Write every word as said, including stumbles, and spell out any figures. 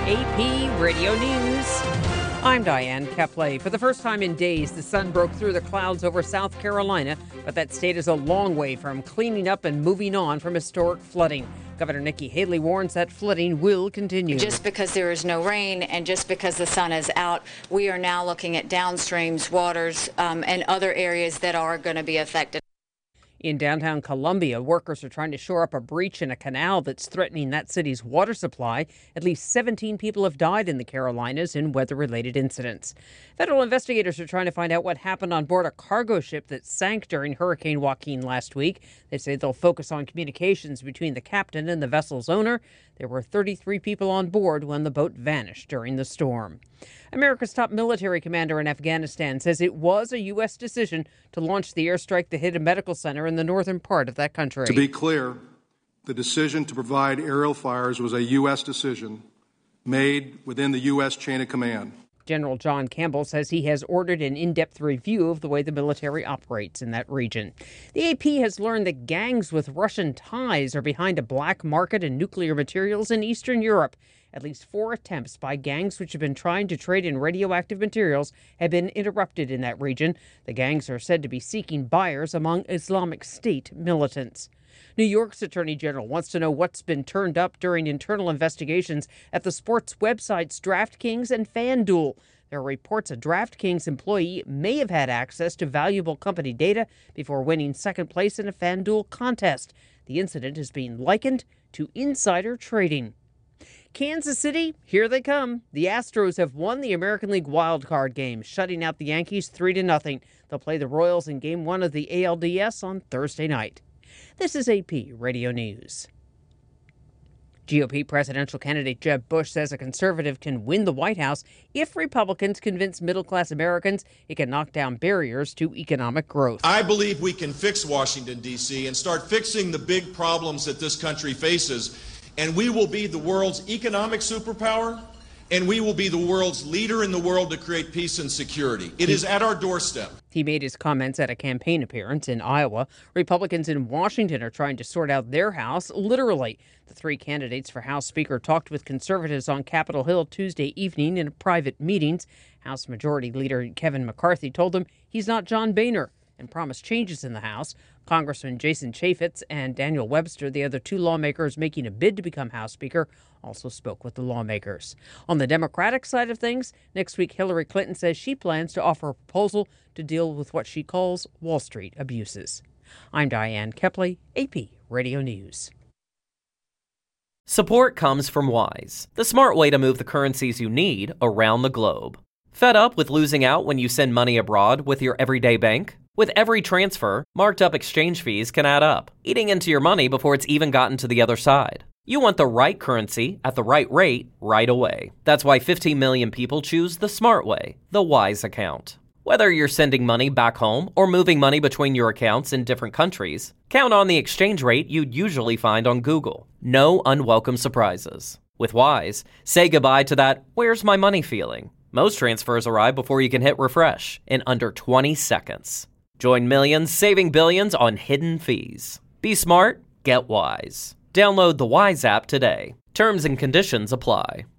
A P Radio News. I'm Diane Kepley. For the first time in days, the sun broke through the clouds over South Carolina, but that state is a long way from cleaning up and moving on from historic flooding. Governor Nikki Haley warns that flooding will continue. Just because there is no rain and just because the sun is out, we are now looking at downstreams, waters, um, and other areas that are going to be affected. In downtown Columbia, workers are trying to shore up a breach in a canal that's threatening that city's water supply. At least seventeen people have died in the Carolinas in weather-related incidents. Federal investigators are trying to find out what happened on board a cargo ship that sank during Hurricane Joaquin last week. They say they'll focus on communications between the captain and the vessel's owner. There were thirty-three people on board when the boat vanished during the storm. America's top military commander in Afghanistan says it was a U S decision to launch the airstrike that hit a medical center in the northern part of that country. To be clear, the decision to provide aerial fires was a U S decision made within the U S chain of command. General John Campbell says he has ordered an in-depth review of the way the military operates in that region. The A P has learned that gangs with Russian ties are behind a black market in nuclear materials in Eastern Europe. At least four attempts by gangs which have been trying to trade in radioactive materials have been interrupted in that region. The gangs are said to be seeking buyers among Islamic State militants. New York's Attorney General wants to know what's been turned up during internal investigations at the sports websites DraftKings and FanDuel. There are reports a DraftKings employee may have had access to valuable company data before winning second place in a FanDuel contest. The incident is being likened to insider trading. Kansas City, here they come. The Astros have won the American League wildcard game, shutting out the Yankees three to nothing. They'll play the Royals in Game one of the A L D S on Thursday night. This is A P Radio News. G O P presidential candidate Jeb Bush says a conservative can win the White House if Republicans convince middle-class Americans it can knock down barriers to economic growth. I believe we can fix Washington, D C and start fixing the big problems that this country faces. And we will be the world's economic superpower, and we will be the world's leader in the world to create peace and security. It is at our doorstep. He made his comments at a campaign appearance in Iowa. Republicans in Washington are trying to sort out their House, literally. The three candidates for House Speaker talked with conservatives on Capitol Hill Tuesday evening in private meetings. House Majority Leader Kevin McCarthy told them he's not John Boehner and promised changes in the House. Congressman Jason Chaffetz and Daniel Webster, the other two lawmakers making a bid to become House Speaker, also spoke with the lawmakers. On the Democratic side of things, next week Hillary Clinton says she plans to offer a proposal to deal with what she calls Wall Street abuses. I'm Diane Kepley, A P Radio News. Support comes from Wise, the smart way to move the currencies you need around the globe. Fed up with losing out when you send money abroad with your everyday bank? With every transfer, marked up exchange fees can add up, eating into your money before it's even gotten to the other side. You want the right currency at the right rate right away. That's why fifteen million people choose the smart way, the Wise account. Whether you're sending money back home or moving money between your accounts in different countries, count on the exchange rate you'd usually find on Google. No unwelcome surprises. With Wise, say goodbye to that "where's my money" feeling. Most transfers arrive before you can hit refresh in under twenty seconds. Join millions saving billions on hidden fees. Be smart, get Wise. Download the Wise app today. Terms and conditions apply.